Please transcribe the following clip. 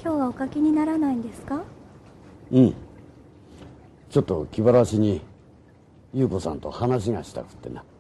今日はお書きにならないんですか？ うん。ちょっと気晴らしに優子さんと話がしたくってな。